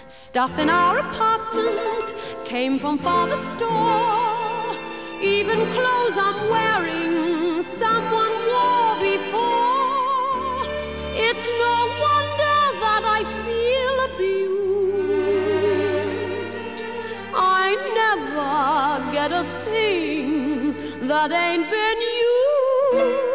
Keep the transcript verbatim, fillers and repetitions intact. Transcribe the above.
Stuff in our apartment came from father's store. Even clothes I'm wearing someone wore before. It's no wonder that I feel abused. I never get a thing that ain't been used.